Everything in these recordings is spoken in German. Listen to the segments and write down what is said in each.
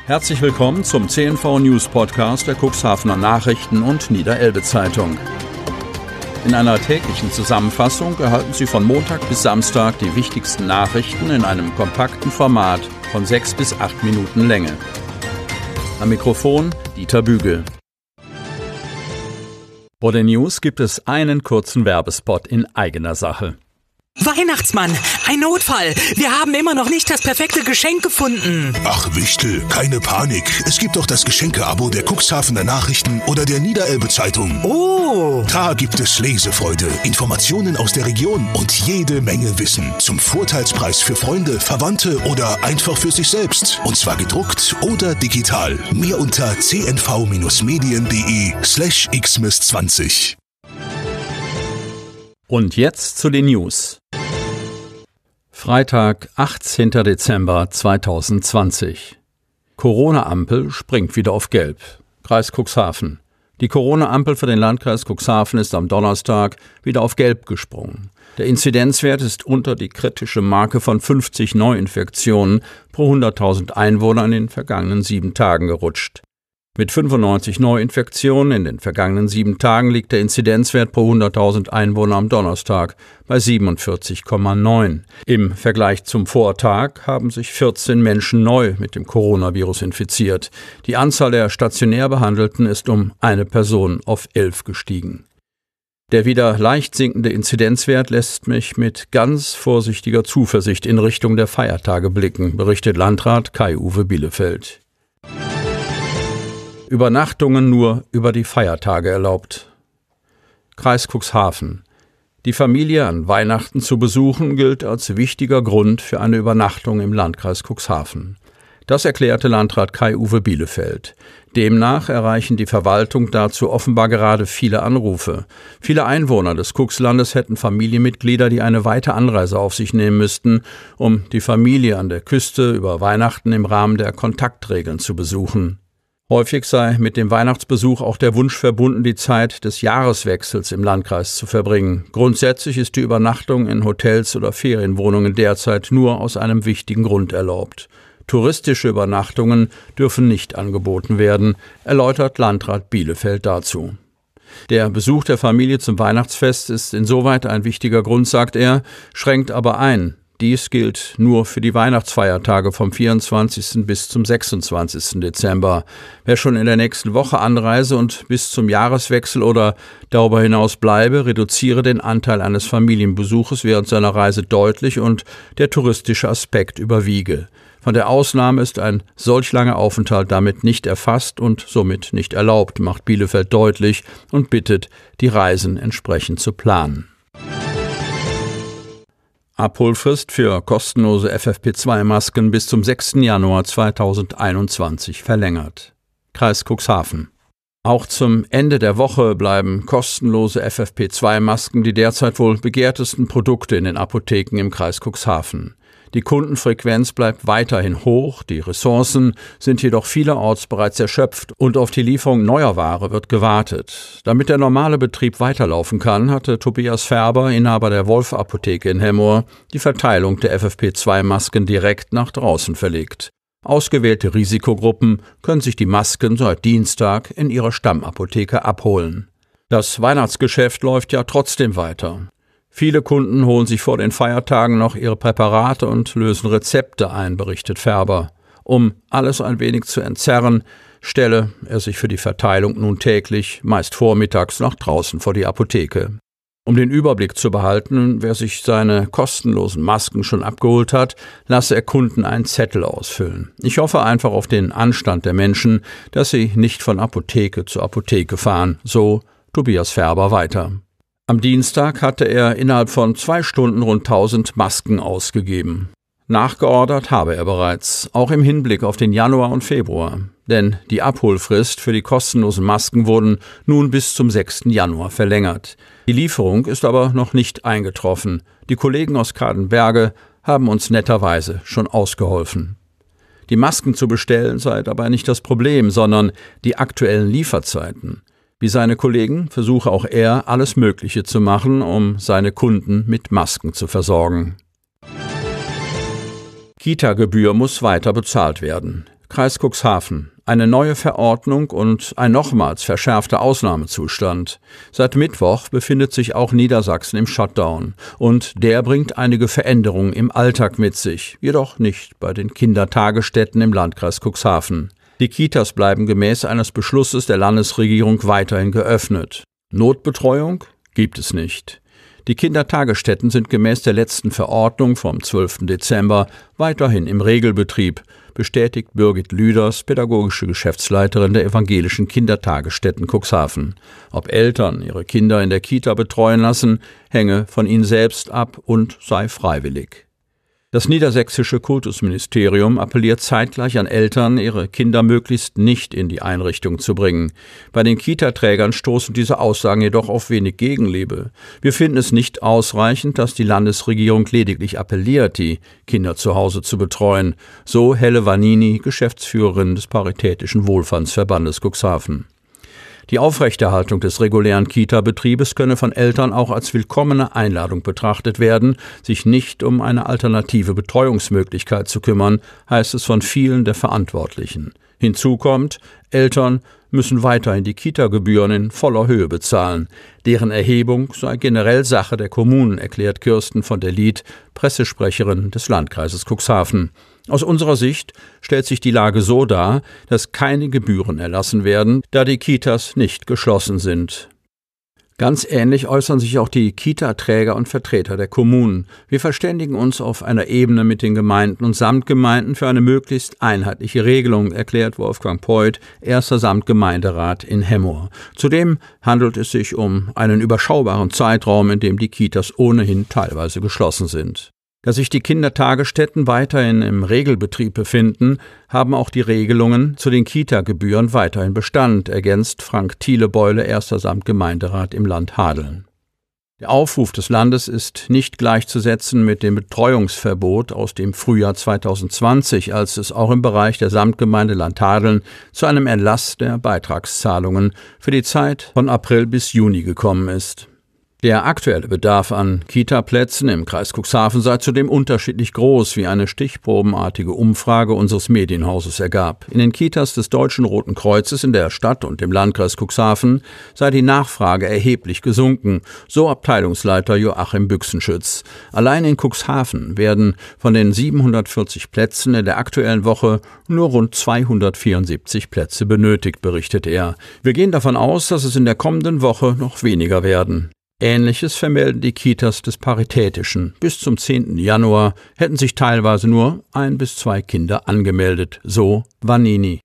Herzlich willkommen zum CNV News Podcast der Cuxhavener Nachrichten und Niederelbe Zeitung. In einer täglichen Zusammenfassung erhalten Sie von Montag bis Samstag die wichtigsten Nachrichten in einem kompakten Format von 6 bis 8 Minuten Länge. Am Mikrofon Dieter Bügel. Vor den News gibt es einen kurzen Werbespot in eigener Sache. Weihnachtsmann, ein Notfall. Wir haben immer noch nicht das perfekte Geschenk gefunden. Ach Wichtel, keine Panik. Es gibt doch das Geschenke-Abo der Cuxhavener Nachrichten oder der Niederelbe Zeitung. Oh! Da gibt es Lesefreude, Informationen aus der Region und jede Menge Wissen. Zum Vorteilspreis für Freunde, Verwandte oder einfach für sich selbst. Und zwar gedruckt oder digital. Mehr unter cnv-medien.de/xmas20. Und jetzt zu den News. Freitag, 18. Dezember 2020. Corona-Ampel springt wieder auf Gelb. Kreis Cuxhaven. Die Corona-Ampel für den Landkreis Cuxhaven ist am Donnerstag wieder auf Gelb gesprungen. Der Inzidenzwert ist unter die kritische Marke von 50 Neuinfektionen pro 100.000 Einwohner in den vergangenen 7 Tagen gerutscht. Mit 95 Neuinfektionen in den vergangenen 7 Tagen liegt der Inzidenzwert pro 100.000 Einwohner am Donnerstag bei 47,9. Im Vergleich zum Vortag haben sich 14 Menschen neu mit dem Coronavirus infiziert. Die Anzahl der stationär Behandelten ist um eine Person auf 11 gestiegen. Der wieder leicht sinkende Inzidenzwert lässt mich mit ganz vorsichtiger Zuversicht in Richtung der Feiertage blicken, berichtet Landrat Kai-Uwe Bielefeld. Übernachtungen nur über die Feiertage erlaubt. Kreis Cuxhaven. Die Familie an Weihnachten zu besuchen gilt als wichtiger Grund für eine Übernachtung im Landkreis Cuxhaven. Das erklärte Landrat Kai-Uwe Bielefeld. Demnach erreichen die Verwaltung dazu offenbar gerade viele Anrufe. Viele Einwohner des Cuxlandes hätten Familienmitglieder, die eine weite Anreise auf sich nehmen müssten, um die Familie an der Küste über Weihnachten im Rahmen der Kontaktregeln zu besuchen. Häufig sei mit dem Weihnachtsbesuch auch der Wunsch verbunden, die Zeit des Jahreswechsels im Landkreis zu verbringen. Grundsätzlich ist die Übernachtung in Hotels oder Ferienwohnungen derzeit nur aus einem wichtigen Grund erlaubt. Touristische Übernachtungen dürfen nicht angeboten werden, erläutert Landrat Bielefeld dazu. Der Besuch der Familie zum Weihnachtsfest ist insoweit ein wichtiger Grund, sagt er, schränkt aber ein. Dies gilt nur für die Weihnachtsfeiertage vom 24. bis zum 26. Dezember. Wer schon in der nächsten Woche anreise und bis zum Jahreswechsel oder darüber hinaus bleibe, reduziere den Anteil eines Familienbesuches während seiner Reise deutlich und der touristische Aspekt überwiege. Von der Ausnahme ist ein solch langer Aufenthalt damit nicht erfasst und somit nicht erlaubt, macht Bielefeld deutlich und bittet, die Reisen entsprechend zu planen. Abholfrist für kostenlose FFP2-Masken bis zum 6. Januar 2021 verlängert. Kreis Cuxhaven. Auch zum Ende der Woche bleiben kostenlose FFP2-Masken die derzeit wohl begehrtesten Produkte in den Apotheken im Kreis Cuxhaven. Die Kundenfrequenz bleibt weiterhin hoch, die Ressourcen sind jedoch vielerorts bereits erschöpft und auf die Lieferung neuer Ware wird gewartet. Damit der normale Betrieb weiterlaufen kann, hatte Tobias Färber, Inhaber der Wolf-Apotheke in Hemmoor, die Verteilung der FFP2-Masken direkt nach draußen verlegt. Ausgewählte Risikogruppen können sich die Masken seit Dienstag in ihrer Stammapotheke abholen. Das Weihnachtsgeschäft läuft ja trotzdem weiter. Viele Kunden holen sich vor den Feiertagen noch ihre Präparate und lösen Rezepte ein, berichtet Färber. Um alles ein wenig zu entzerren, stelle er sich für die Verteilung nun täglich, meist vormittags, nach draußen vor die Apotheke. Um den Überblick zu behalten, wer sich seine kostenlosen Masken schon abgeholt hat, lasse er Kunden einen Zettel ausfüllen. Ich hoffe einfach auf den Anstand der Menschen, dass sie nicht von Apotheke zu Apotheke fahren, so Tobias Färber weiter. Am Dienstag hatte er innerhalb von 2 Stunden rund 1000 Masken ausgegeben. Nachgeordert habe er bereits, auch im Hinblick auf den Januar und Februar. Denn die Abholfrist für die kostenlosen Masken wurden nun bis zum 6. Januar verlängert. Die Lieferung ist aber noch nicht eingetroffen. Die Kollegen aus Kadenberge haben uns netterweise schon ausgeholfen. Die Masken zu bestellen sei dabei nicht das Problem, sondern die aktuellen Lieferzeiten. Wie seine Kollegen versuche auch er, alles Mögliche zu machen, um seine Kunden mit Masken zu versorgen. Kita-Gebühr muss weiter bezahlt werden. Kreis Cuxhaven. Eine neue Verordnung und ein nochmals verschärfter Ausnahmezustand. Seit Mittwoch befindet sich auch Niedersachsen im Shutdown. Und der bringt einige Veränderungen im Alltag mit sich. Jedoch nicht bei den Kindertagesstätten im Landkreis Cuxhaven. Die Kitas bleiben gemäß eines Beschlusses der Landesregierung weiterhin geöffnet. Notbetreuung gibt es nicht. Die Kindertagesstätten sind gemäß der letzten Verordnung vom 12. Dezember weiterhin im Regelbetrieb, bestätigt Birgit Lüders, pädagogische Geschäftsleiterin der evangelischen Kindertagesstätten Cuxhaven. Ob Eltern ihre Kinder in der Kita betreuen lassen, hänge von ihnen selbst ab und sei freiwillig. Das niedersächsische Kultusministerium appelliert zeitgleich an Eltern, ihre Kinder möglichst nicht in die Einrichtung zu bringen. Bei den Kita-Trägern stoßen diese Aussagen jedoch auf wenig Gegenliebe. Wir finden es nicht ausreichend, dass die Landesregierung lediglich appelliert, die Kinder zu Hause zu betreuen. So Helle Vanini, Geschäftsführerin des Paritätischen Wohlfahrtsverbandes Cuxhaven. Die Aufrechterhaltung des regulären Kita-Betriebes könne von Eltern auch als willkommene Einladung betrachtet werden, sich nicht um eine alternative Betreuungsmöglichkeit zu kümmern, heißt es von vielen der Verantwortlichen. Hinzu kommt, Eltern müssen weiterhin die Kita-Gebühren in voller Höhe bezahlen. Deren Erhebung sei generell Sache der Kommunen, erklärt Kirsten von der Lied, Pressesprecherin des Landkreises Cuxhaven. Aus unserer Sicht stellt sich die Lage so dar, dass keine Gebühren erlassen werden, da die Kitas nicht geschlossen sind. Ganz ähnlich äußern sich auch die Kita-Träger und Vertreter der Kommunen. Wir verständigen uns auf einer Ebene mit den Gemeinden und Samtgemeinden für eine möglichst einheitliche Regelung, erklärt Wolfgang Peuth, erster Samtgemeinderat in Hemmoor. Zudem handelt es sich um einen überschaubaren Zeitraum, in dem die Kitas ohnehin teilweise geschlossen sind. Da sich die Kindertagesstätten weiterhin im Regelbetrieb befinden, haben auch die Regelungen zu den Kita-Gebühren weiterhin Bestand, ergänzt Frank Thielebeule, erster Samtgemeinderat im Land Hadeln. Der Aufruf des Landes ist nicht gleichzusetzen mit dem Betreuungsverbot aus dem Frühjahr 2020, als es auch im Bereich der Samtgemeinde Land Hadeln zu einem Erlass der Beitragszahlungen für die Zeit von April bis Juni gekommen ist. Der aktuelle Bedarf an Kita-Plätzen im Kreis Cuxhaven sei zudem unterschiedlich groß, wie eine stichprobenartige Umfrage unseres Medienhauses ergab. In den Kitas des Deutschen Roten Kreuzes in der Stadt und im Landkreis Cuxhaven sei die Nachfrage erheblich gesunken, so Abteilungsleiter Joachim Büchsenschütz. Allein in Cuxhaven werden von den 740 Plätzen in der aktuellen Woche nur rund 274 Plätze benötigt, berichtet er. Wir gehen davon aus, dass es in der kommenden Woche noch weniger werden. Ähnliches vermelden die Kitas des Paritätischen. Bis zum 10. Januar hätten sich teilweise nur 1 bis 2 Kinder angemeldet, so Vanini.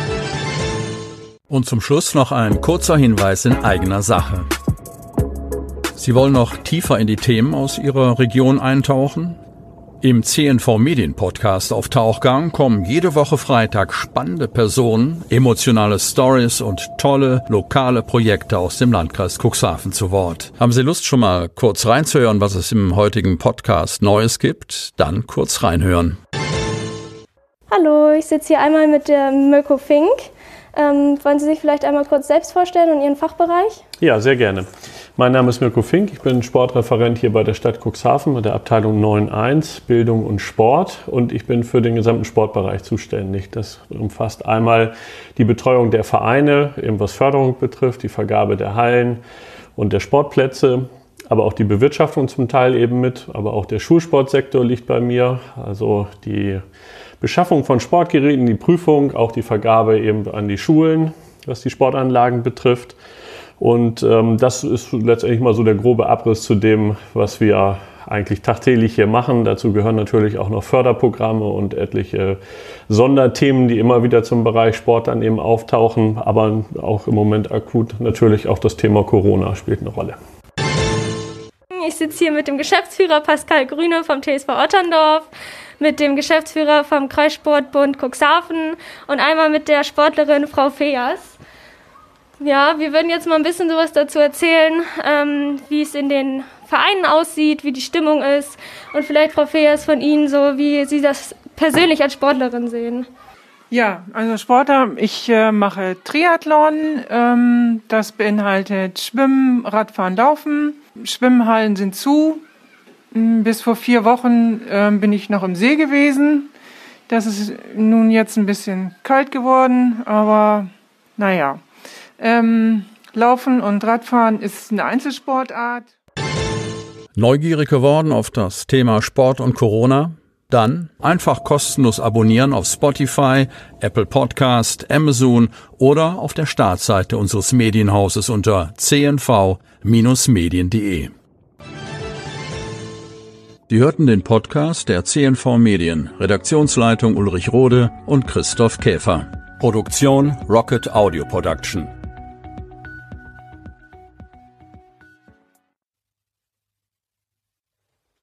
Und zum Schluss noch ein kurzer Hinweis in eigener Sache. Sie wollen noch tiefer in die Themen aus Ihrer Region eintauchen? Im CNV Medien Podcast auf Tauchgang kommen jede Woche Freitag spannende Personen, emotionale Stories und tolle lokale Projekte aus dem Landkreis Cuxhaven zu Wort. Haben Sie Lust, schon mal kurz reinzuhören, was es im heutigen Podcast Neues gibt? Dann kurz reinhören. Hallo, ich sitze hier einmal mit der Mirko Fink. Wollen Sie sich vielleicht einmal kurz selbst vorstellen und Ihren Fachbereich? Ja, sehr gerne. Mein Name ist Mirko Fink, ich bin Sportreferent hier bei der Stadt Cuxhaven mit der Abteilung 9.1 Bildung und Sport und ich bin für den gesamten Sportbereich zuständig. Das umfasst einmal die Betreuung der Vereine, eben was Förderung betrifft, die Vergabe der Hallen und der Sportplätze, aber auch die Bewirtschaftung zum Teil eben mit, aber auch der Schulsportsektor liegt bei mir, also die Beschaffung von Sportgeräten, die Prüfung, auch die Vergabe eben an die Schulen, was die Sportanlagen betrifft. Und das ist letztendlich mal so der grobe Abriss zu dem, was wir eigentlich tagtäglich hier machen. Dazu gehören natürlich auch noch Förderprogramme und etliche Sonderthemen, die immer wieder zum Bereich Sport dann eben auftauchen. Aber auch im Moment akut natürlich auch das Thema Corona spielt eine Rolle. Ich sitze hier mit dem Geschäftsführer Pascal Grüne vom TSV Otterndorf, mit dem Geschäftsführer vom Kreissportbund Cuxhaven und einmal mit der Sportlerin Frau Feas. Ja, wir würden jetzt mal ein bisschen sowas dazu erzählen, wie es in den Vereinen aussieht, wie die Stimmung ist und vielleicht, Frau Feas, von Ihnen so, wie Sie das persönlich als Sportlerin sehen. Ja, also Sportler, ich mache Triathlon, das beinhaltet Schwimmen, Radfahren, Laufen. Schwimmhallen sind zu. Bis vor 4 Wochen bin ich noch im See gewesen. Das ist nun jetzt ein bisschen kalt geworden, aber naja. Laufen und Radfahren ist eine Einzelsportart. Neugierig geworden auf das Thema Sport und Corona? Dann einfach kostenlos abonnieren auf Spotify, Apple Podcast, Amazon oder auf der Startseite unseres Medienhauses unter cnv-medien.de. Sie hörten den Podcast der CNV Medien, Redaktionsleitung Ulrich Rode und Christoph Käfer. Produktion Rocket Audio Production.